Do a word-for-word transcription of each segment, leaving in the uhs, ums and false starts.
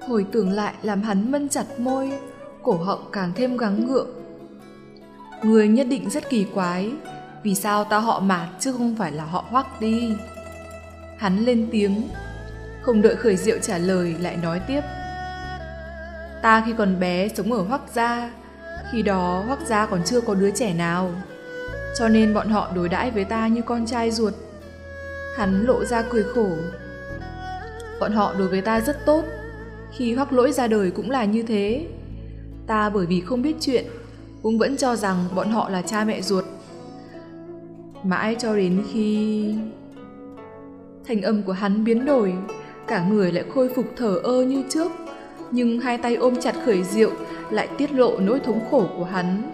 Hồi tưởng lại làm hắn mân chặt môi, cổ họng càng thêm gắng gượng. Người nhất định rất kỳ quái, vì sao ta họ Mạt chứ không phải là họ Hoắc đi. Hắn lên tiếng, không đợi Khởi Diệu trả lời lại nói tiếp. Ta khi còn bé sống ở Hoắc gia, khi đó Hoắc gia còn chưa có đứa trẻ nào, cho nên bọn họ đối đãi với ta như con trai ruột. Hắn lộ ra cười khổ. Bọn họ đối với ta rất tốt, khi Hoắc Lỗi ra đời cũng là như thế. Ta bởi vì không biết chuyện, cũng vẫn cho rằng bọn họ là cha mẹ ruột. Mãi cho đến khi... Thanh âm của hắn biến đổi, cả người lại khôi phục thờ ơ như trước, nhưng hai tay ôm chặt Khởi Diệu lại tiết lộ nỗi thống khổ của hắn.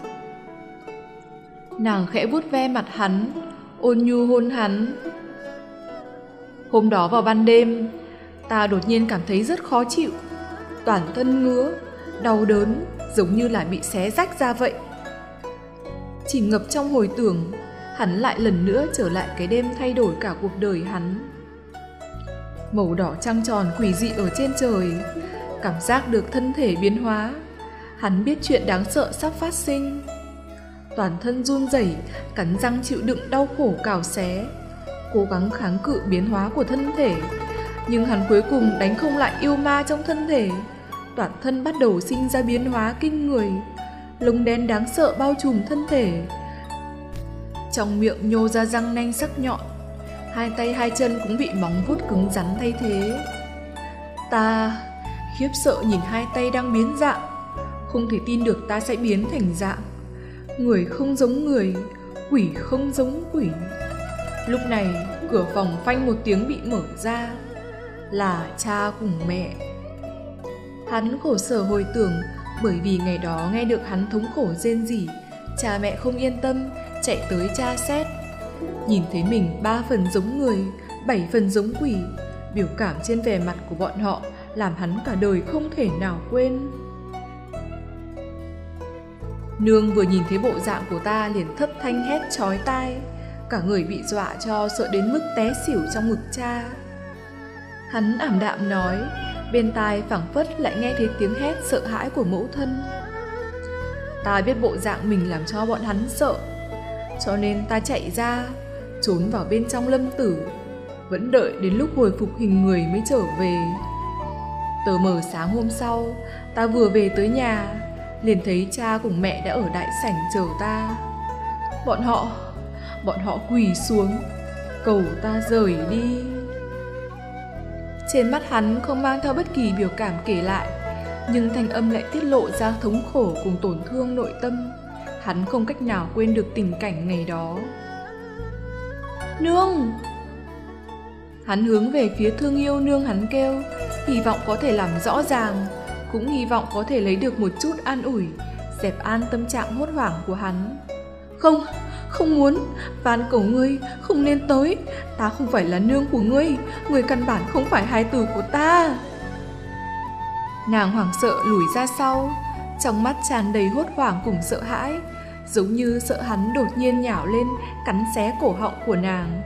Nàng khẽ vuốt ve mặt hắn, ôn nhu hôn hắn. Hôm đó vào ban đêm, ta đột nhiên cảm thấy rất khó chịu, toàn thân ngứa, đau đớn, giống như là bị xé rách ra vậy. Chìm ngập trong hồi tưởng, hắn lại lần nữa trở lại cái đêm thay đổi cả cuộc đời hắn. Màu đỏ trăng tròn quỷ dị ở trên trời, cảm giác được thân thể biến hóa. Hắn biết chuyện đáng sợ sắp phát sinh. Toàn thân run rẩy, cắn răng chịu đựng đau khổ cào xé, cố gắng kháng cự biến hóa của thân thể. Nhưng hắn cuối cùng đánh không lại yêu ma trong thân thể. Toàn thân bắt đầu sinh ra biến hóa kinh người, lông đen đáng sợ bao trùm thân thể. Trong miệng nhô ra răng nanh sắc nhọn, hai tay hai chân cũng bị móng vuốt cứng rắn thay thế. Ta khiếp sợ nhìn hai tay đang biến dạng, không thể tin được ta sẽ biến thành dạng. Người không giống người, quỷ không giống quỷ. Lúc này cửa phòng phanh một tiếng bị mở ra, là cha cùng mẹ. Hắn khổ sở hồi tưởng, bởi vì ngày đó nghe được hắn thống khổ rên rỉ, cha mẹ không yên tâm, chạy tới tra xét. Nhìn thấy mình ba phần giống người, bảy phần giống quỷ, biểu cảm trên vẻ mặt của bọn họ làm hắn cả đời không thể nào quên. Nương vừa nhìn thấy bộ dạng của ta liền thất thanh hét chói tai, cả người bị dọa cho sợ đến mức té xỉu trong ngực cha. Hắn ảm đạm nói, bên tai phảng phất lại nghe thấy tiếng hét sợ hãi của mẫu thân. Ta biết bộ dạng mình làm cho bọn hắn sợ, cho nên ta chạy ra, trốn vào bên trong lâm tử, vẫn đợi đến lúc hồi phục hình người mới trở về. Tờ mờ sáng hôm sau, ta vừa về tới nhà, liền thấy cha cùng mẹ đã ở đại sảnh chờ ta. Bọn họ, bọn họ quỳ xuống, cầu ta rời đi. Trên mắt hắn không mang theo bất kỳ biểu cảm kể lại, nhưng thanh âm lại tiết lộ ra thống khổ cùng tổn thương nội tâm. Hắn không cách nào quên được tình cảnh ngày đó. Nương! Hắn hướng về phía thương yêu nương hắn kêu, hy vọng có thể làm rõ ràng, cũng hy vọng có thể lấy được một chút an ủi, dẹp an tâm trạng hốt hoảng của hắn. Không, không muốn, van cầu ngươi, không nên tới, ta không phải là nương của ngươi, ngươi căn bản không phải hài tử của ta. Nàng hoảng sợ lùi ra sau, trong mắt tràn đầy hốt hoảng cùng sợ hãi, giống như sợ hắn đột nhiên nhào lên cắn xé cổ họng của nàng.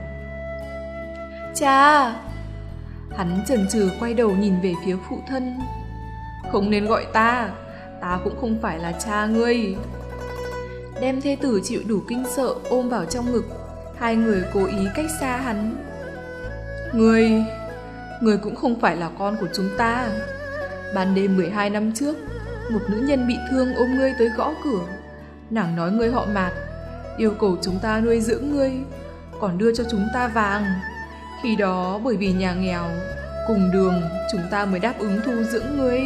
Cha! Hắn chần chừ quay đầu nhìn về phía phụ thân. Không nên gọi ta, ta cũng không phải là cha ngươi. Đem thê tử chịu đủ kinh sợ ôm vào trong ngực, hai người cố ý cách xa hắn. Ngươi, ngươi cũng không phải là con của chúng ta. Ban đêm mười hai năm trước, một nữ nhân bị thương ôm ngươi tới gõ cửa. Nàng nói ngươi họ Mạt, yêu cầu chúng ta nuôi dưỡng ngươi, còn đưa cho chúng ta vàng. Khi đó bởi vì nhà nghèo, cùng đường chúng ta mới đáp ứng thu dưỡng ngươi.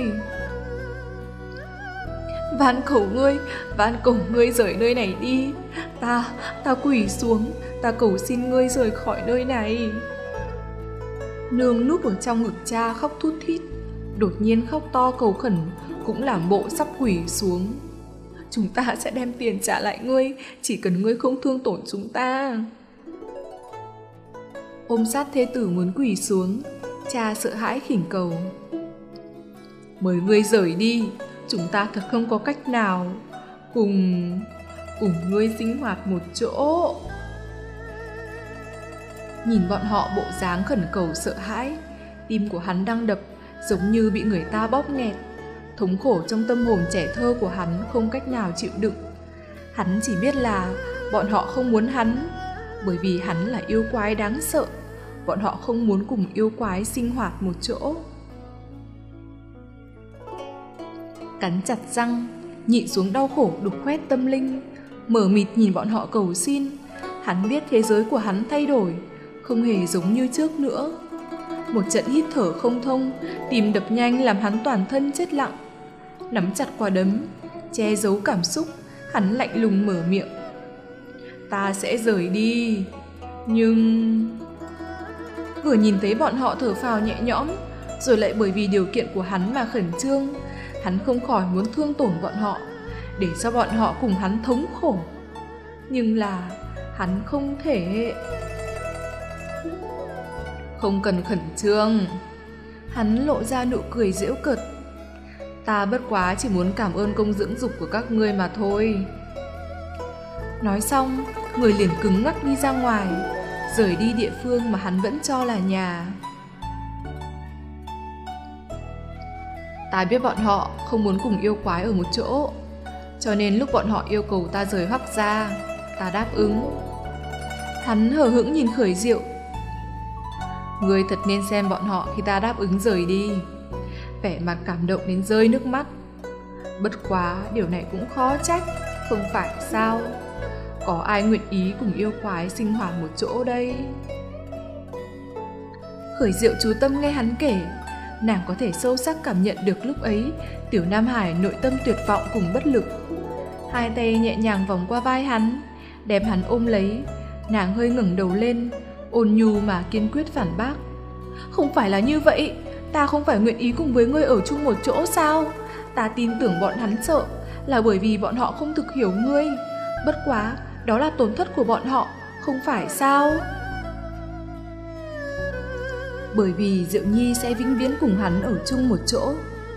Van cầu ngươi, van cầu ngươi rời nơi này đi. Ta, ta quỳ xuống, ta cầu xin ngươi rời khỏi nơi này. Nương núp ở trong ngực cha khóc thút thít, đột nhiên khóc to cầu khẩn, cũng làm bộ sắp quỳ xuống. Chúng ta sẽ đem tiền trả lại ngươi, chỉ cần ngươi không thương tổn chúng ta. Ôm sát thê tử muốn quỳ xuống, cha sợ hãi khỉnh cầu. Mời ngươi rời đi, chúng ta thật không có cách nào cùng cùng ngươi sinh hoạt một chỗ. Nhìn bọn họ bộ dáng khẩn cầu sợ hãi, tim của hắn đang đập, giống như bị người ta bóp nghẹt. Thống khổ trong tâm hồn trẻ thơ của hắn không cách nào chịu đựng. Hắn chỉ biết là bọn họ không muốn hắn, bởi vì hắn là yêu quái đáng sợ. Bọn họ không muốn cùng yêu quái sinh hoạt một chỗ. Cắn chặt răng, nhịn xuống đau khổ đục khoét tâm linh, mở mịt nhìn bọn họ cầu xin. Hắn biết thế giới của hắn thay đổi, không hề giống như trước nữa. Một trận hít thở không thông, tim đập nhanh làm hắn toàn thân chết lặng. Nắm chặt quả đấm, che giấu cảm xúc, hắn lạnh lùng mở miệng. Ta sẽ rời đi, nhưng... Vừa nhìn thấy bọn họ thở phào nhẹ nhõm, rồi lại bởi vì điều kiện của hắn mà khẩn trương, hắn không khỏi muốn thương tổn bọn họ, để cho bọn họ cùng hắn thống khổ. Nhưng là hắn không thể. Không cần khẩn trương. Hắn lộ ra nụ cười giễu cợt. Ta bất quá chỉ muốn cảm ơn công dưỡng dục của các ngươi mà thôi. Nói xong, người liền cứng ngắc đi ra ngoài, rời đi địa phương mà hắn vẫn cho là nhà. Ta biết bọn họ không muốn cùng yêu quái ở một chỗ, cho nên lúc bọn họ yêu cầu ta rời Hoắc gia, ta đáp ứng. Hắn hờ hững nhìn Khởi Diệu. Ngươi thật nên xem bọn họ khi ta đáp ứng rời đi. Vẻ mặt cảm động đến rơi nước mắt. Bất quá điều này cũng khó trách, không phải sao? Có ai nguyện ý cùng yêu quái sinh hoạt một chỗ đây? Khởi Diệu chú tâm nghe hắn kể. Nàng có thể sâu sắc cảm nhận được lúc ấy Tiểu Nam Hải nội tâm tuyệt vọng cùng bất lực. Hai tay nhẹ nhàng vòng qua vai hắn, đem hắn ôm lấy. Nàng hơi ngẩng đầu lên, ôn nhu mà kiên quyết phản bác. Không phải là như vậy, ta không phải nguyện ý cùng với ngươi ở chung một chỗ sao? Ta tin tưởng bọn hắn sợ là bởi vì bọn họ không thực hiểu ngươi. Bất quá, đó là tổn thất của bọn họ, không phải sao? Bởi vì Diệu Nhi sẽ vĩnh viễn cùng hắn ở chung một chỗ.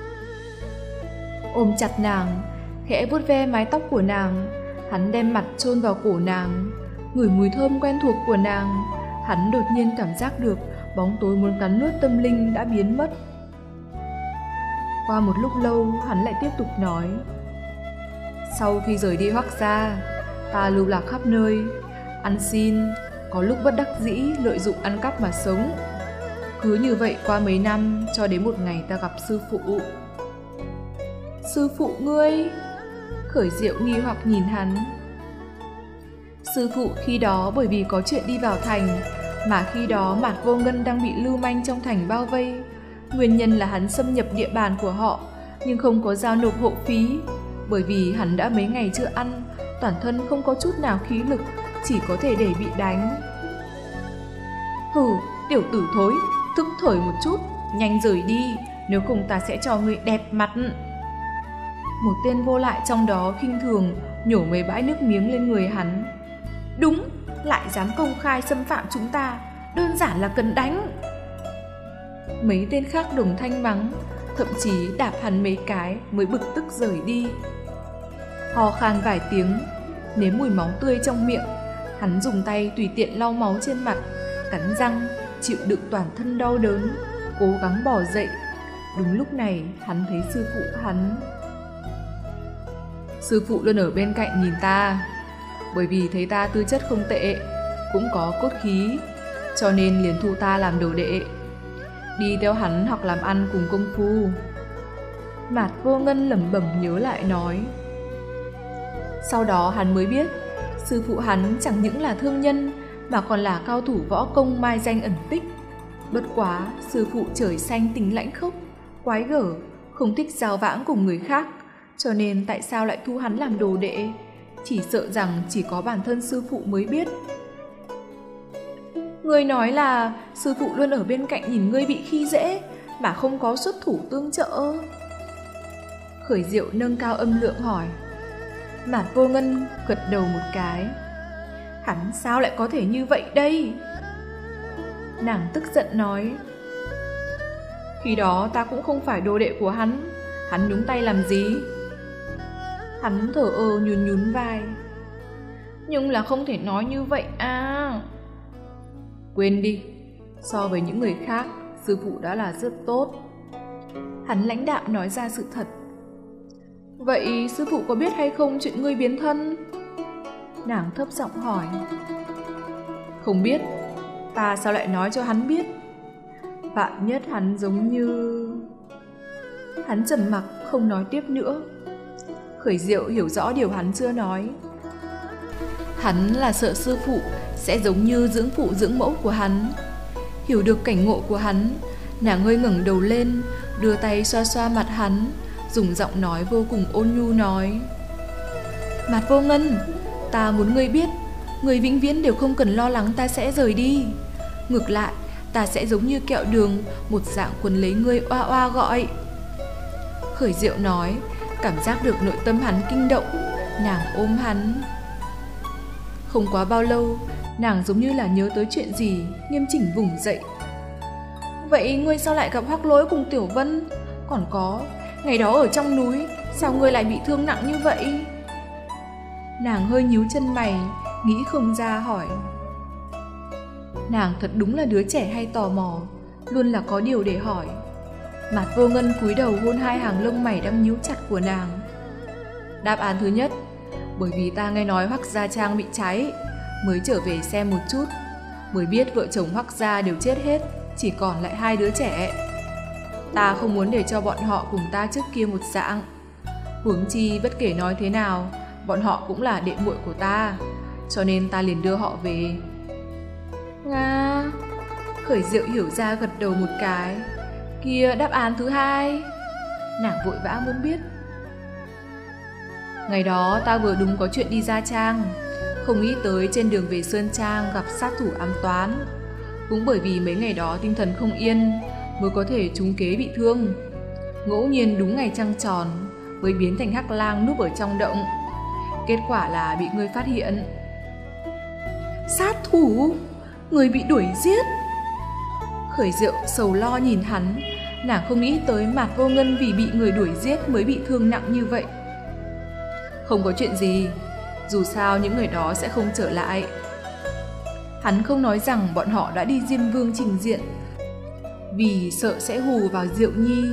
Ôm chặt nàng, khẽ vuốt ve mái tóc của nàng, hắn đem mặt chôn vào cổ nàng, ngửi mùi thơm quen thuộc của nàng. Hắn đột nhiên cảm giác được bóng tối muốn cắn nuốt tâm linh đã biến mất. Qua một lúc lâu, hắn lại tiếp tục nói. Sau khi rời đi Hoắc gia, ta lưu lạc khắp nơi, ăn xin, có lúc bất đắc dĩ lợi dụng ăn cắp mà sống. Cứ như vậy qua mấy năm, cho đến một ngày ta gặp sư phụ. Sư phụ ngươi? Khởi Diệu nghi hoặc nhìn hắn. Sư phụ khi đó bởi vì có chuyện đi vào thành, mà khi đó Mạt Vô Ngân đang bị lưu manh trong thành bao vây. Nguyên nhân là hắn xâm nhập địa bàn của họ, nhưng không có giao nộp hộ phí. Bởi vì hắn đã mấy ngày chưa ăn, toàn thân không có chút nào khí lực, chỉ có thể để bị đánh. Hừ, tiểu tử thối, thức thời một chút, nhanh rời đi, nếu không ta sẽ cho ngươi đẹp mặt. Một tên vô lại trong đó khinh thường nhổ mấy bãi nước miếng lên người hắn. Đúng, lại dám công khai xâm phạm chúng ta, đơn giản là cần đánh. Mấy tên khác đồng thanh mắng, thậm chí đạp hắn mấy cái mới bực tức rời đi. Ho khan vài tiếng, nếm mùi máu tươi trong miệng, hắn dùng tay tùy tiện lau máu trên mặt, cắn răng, chịu đựng toàn thân đau đớn, cố gắng bỏ dậy. Đúng lúc này hắn thấy sư phụ hắn. Sư phụ luôn ở bên cạnh nhìn ta, bởi vì thấy ta tư chất không tệ, cũng có cốt khí, cho nên liền thu ta làm đồ đệ, đi theo hắn học làm ăn cùng công phu. Mạt Vô Ngân lẩm bẩm nhớ lại nói. Sau đó hắn mới biết, sư phụ hắn chẳng những là thương nhân, mà còn là cao thủ võ công mai danh ẩn tích. Bất quá, sư phụ trời xanh tính lãnh khốc, quái gở, không thích giao vãng cùng người khác, cho nên tại sao lại thu hắn làm đồ đệ? Chỉ sợ rằng chỉ có bản thân sư phụ mới biết. Ngươi nói là sư phụ luôn ở bên cạnh nhìn ngươi bị khi dễ, mà không có xuất thủ tương trợ. Khởi Diệu nâng cao âm lượng hỏi. Mạt Vô Ngân gật đầu một cái. Hắn sao lại có thể như vậy đây? Nàng tức giận nói. Khi đó ta cũng không phải đồ đệ của hắn, hắn nhúng tay làm gì? Hắn thở ơ nhún nhún vai. Nhưng là không thể nói như vậy à. Quên đi, so với những người khác, sư phụ đã là rất tốt. Hắn lãnh đạm nói ra sự thật. Vậy sư phụ có biết hay không chuyện ngươi biến thân? Nàng thấp giọng hỏi. Không biết, ta sao lại nói cho hắn biết? Vạn nhất hắn giống như... Hắn trầm mặc không nói tiếp nữa. Khởi Diệu hiểu rõ điều hắn chưa nói. Hắn là sợ sư phụ sẽ giống như dưỡng phụ dưỡng mẫu của hắn. Hiểu được cảnh ngộ của hắn, nàng hơi ngẩng đầu lên, đưa tay xoa xoa mặt hắn, dùng giọng nói vô cùng ôn nhu nói. Mạt Vô Ngân, ta muốn ngươi biết, ngươi vĩnh viễn đều không cần lo lắng ta sẽ rời đi. Ngược lại, ta sẽ giống như kẹo đường, một dạng quấn lấy ngươi oa oa gọi. Khởi Diệu nói, cảm giác được nội tâm hắn kinh động, nàng ôm hắn. Không quá bao lâu, nàng giống như là nhớ tới chuyện gì, nghiêm chỉnh vùng dậy. Vậy ngươi sao lại gặp Hoắc Lỗi cùng Tiểu Vân? Còn có, ngày đó ở trong núi, sao ngươi lại bị thương nặng như vậy? Nàng hơi nhíu chân mày, nghĩ không ra hỏi. Nàng thật đúng là đứa trẻ hay tò mò, luôn là có điều để hỏi. Mạt Vô Ngân cúi đầu hôn hai hàng lông mày đang nhíu chặt của nàng. Đáp án thứ nhất, bởi vì ta nghe nói Hoắc gia trang bị cháy, mới trở về xem một chút, mới biết vợ chồng Hoắc gia đều chết hết, chỉ còn lại hai đứa trẻ. Ta không muốn để cho bọn họ cùng ta trước kia một dạng. Huống chi bất kể nói thế nào, bọn họ cũng là đệ muội của ta, cho nên ta liền đưa họ về. Nga. Khởi Diệu hiểu ra gật đầu một cái. Kia đáp án thứ hai. Nàng vội vã muốn biết. Ngày đó ta vừa đúng có chuyện đi Gia Trang, không nghĩ tới trên đường về Sơn Trang gặp sát thủ ám toán. Cũng bởi vì mấy ngày đó tinh thần không yên, mới có thể trúng kế bị thương. Ngẫu nhiên đúng ngày trăng tròn, mới biến thành hắc lang núp ở trong động. Kết quả là bị ngươi phát hiện. Sát thủ? Người bị đuổi giết? Khởi Diệu sầu lo nhìn hắn, nàng không nghĩ tới Mạt Vô Ngân vì bị người đuổi giết mới bị thương nặng như vậy. Không có chuyện gì, dù sao những người đó sẽ không trở lại. Hắn không nói rằng bọn họ đã đi Diêm Vương trình diện, vì sợ sẽ hù vào Diệu Nhi.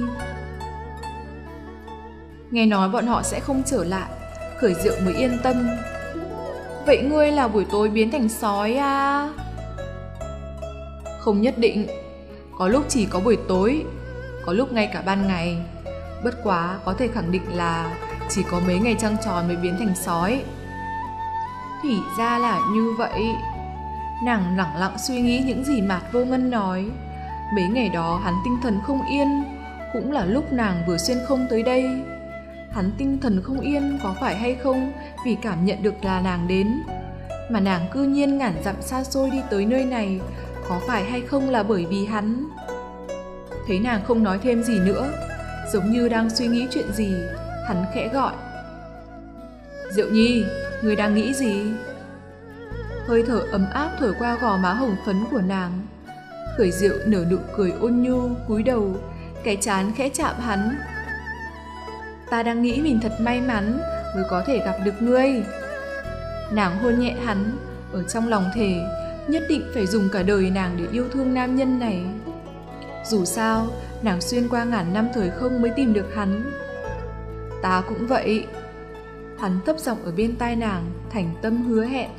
Nghe nói bọn họ sẽ không trở lại, Khởi Diệu mới yên tâm. Vậy ngươi là buổi tối biến thành sói à? Không nhất định, có lúc chỉ có buổi tối, có lúc ngay cả ban ngày. Bất quá có thể khẳng định là chỉ có mấy ngày trăng tròn mới biến thành sói. Thì ra là như vậy. Nàng lẳng lặng suy nghĩ những gì Mạt Vô Ngân nói. Mấy ngày đó hắn tinh thần không yên, cũng là lúc nàng vừa xuyên không tới đây. Hắn tinh thần không yên có phải hay không vì cảm nhận được là nàng đến, mà nàng cư nhiên ngàn dặm xa xôi đi tới nơi này, có phải hay không là bởi vì hắn? Thấy nàng không nói thêm gì nữa, giống như đang suy nghĩ chuyện gì, hắn khẽ gọi. Diệu Nhi, người đang nghĩ gì? Hơi thở ấm áp thổi qua gò má hồng phấn của nàng. Khởi Diệu nở nụ cười ôn nhu, cúi đầu, cái trán khẽ chạm hắn. Ta đang nghĩ mình thật may mắn mới có thể gặp được ngươi. Nàng hôn nhẹ hắn, ở trong lòng thề nhất định phải dùng cả đời nàng để yêu thương nam nhân này. Dù sao, nàng xuyên qua ngàn năm thời không mới tìm được hắn. Ta cũng vậy. Hắn thấp giọng ở bên tai nàng, thành tâm hứa hẹn.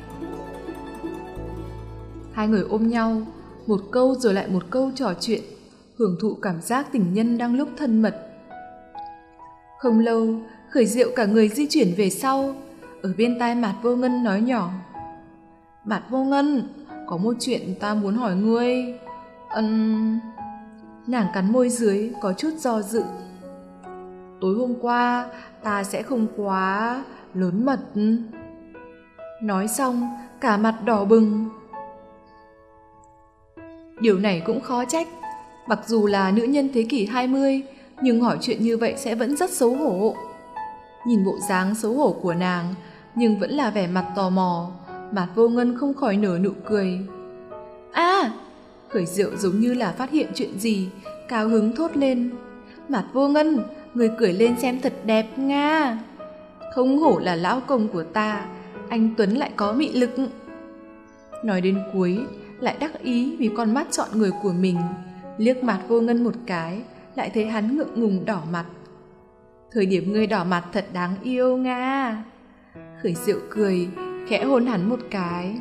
Hai người ôm nhau, một câu rồi lại một câu trò chuyện, hưởng thụ cảm giác tình nhân đang lúc thân mật. Không lâu, Khởi Diệu cả người di chuyển về sau, ở bên tai Mạt Vô Ngân nói nhỏ. Mạt Vô Ngân, có một chuyện ta muốn hỏi ngươi. Ừm... Nàng cắn môi dưới, có chút do dự. Tối hôm qua, ta sẽ không quá lớn mật. Nói xong, cả mặt đỏ bừng. Điều này cũng khó trách. Mặc dù là nữ nhân thế kỷ hai mươi, nhưng hỏi chuyện như vậy sẽ vẫn rất xấu hổ. Nhìn bộ dáng xấu hổ của nàng, nhưng vẫn là vẻ mặt tò mò, Mạt Vô Ngân không khỏi nở nụ cười. À! Khởi Diệu giống như là phát hiện chuyện gì, cao hứng thốt lên. Mạt Vô Ngân, người cười lên xem thật đẹp nga. Không hổ là lão công của ta, anh Tuấn lại có mị lực. Nói đến cuối, lại đắc ý vì con mắt chọn người của mình, liếc Mạt Vô Ngân một cái, lại thấy hắn ngượng ngùng đỏ mặt. Thời điểm ngươi đỏ mặt thật đáng yêu nga. Khởi Diệu cười, khẽ hôn hắn một cái.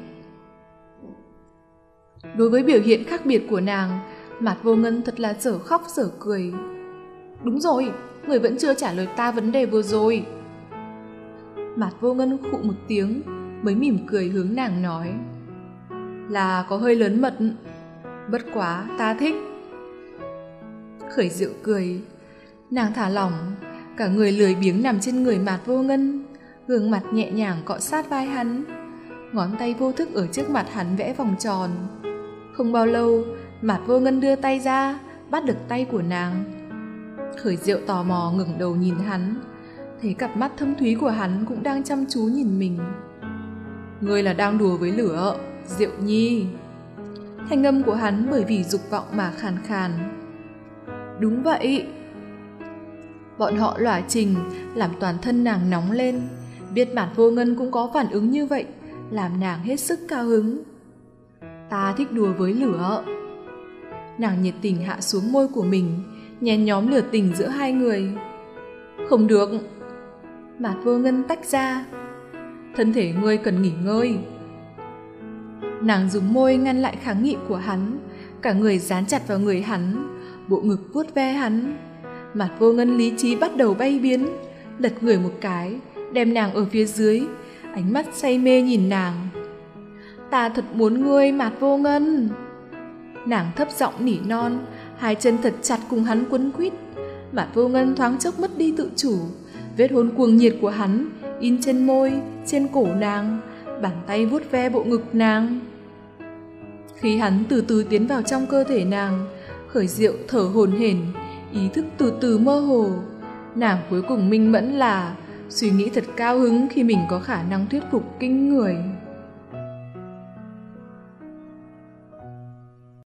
Đối với biểu hiện khác biệt của nàng, Mạt Vô Ngân thật là dở khóc dở cười. Đúng rồi, người vẫn chưa trả lời ta vấn đề vừa rồi. Mạt Vô Ngân khụ một tiếng, mới mỉm cười hướng nàng nói. Là có hơi lớn mật, bất quá ta thích. Khởi Diệu cười, nàng thả lỏng, cả người lười biếng nằm trên người Mạt Vô Ngân, gương mặt nhẹ nhàng cọ sát vai hắn, ngón tay vô thức ở trước mặt hắn vẽ vòng tròn. Không bao lâu, Mạt Vô Ngân đưa tay ra, bắt được tay của nàng. Khởi Diệu tò mò ngẩng đầu nhìn hắn, thấy cặp mắt thâm thúy của hắn cũng đang chăm chú nhìn mình. Ngươi là đang đùa với lửa, Diệu Nhi. Thanh âm của hắn bởi vì dục vọng mà khàn khàn. Đúng vậy. Bọn họ lỏa trình, làm toàn thân nàng nóng lên. Biết Mạt Vô Ngân cũng có phản ứng như vậy, làm nàng hết sức cao hứng. Ta thích đùa với lửa. Nàng nhiệt tình hạ xuống môi của mình, nhen nhóm lửa tình giữa hai người. Không được. Mạt Vô Ngân tách ra. Thân thể ngươi cần nghỉ ngơi. Nàng dùng môi ngăn lại kháng nghị của hắn, cả người dán chặt vào người hắn, bộ ngực vuốt ve hắn. Mạt Vô Ngân lý trí bắt đầu bay biến, lật người một cái, đem nàng ở phía dưới, ánh mắt say mê nhìn nàng. Ta thật muốn ngươi, Mạt Vô Ngân. Nàng thấp giọng nỉ non, hai chân thật chặt cùng hắn quấn quýt. Mạt Vô Ngân thoáng chốc mất đi tự chủ, vết hôn cuồng nhiệt của hắn in trên môi, trên cổ nàng, bàn tay vuốt ve bộ ngực nàng. Khi hắn từ từ tiến vào trong cơ thể nàng, Khởi Diệu thở hổn hển, ý thức từ từ mơ hồ. Nàng cuối cùng minh mẫn là suy nghĩ thật cao hứng khi mình có khả năng thuyết phục kinh người.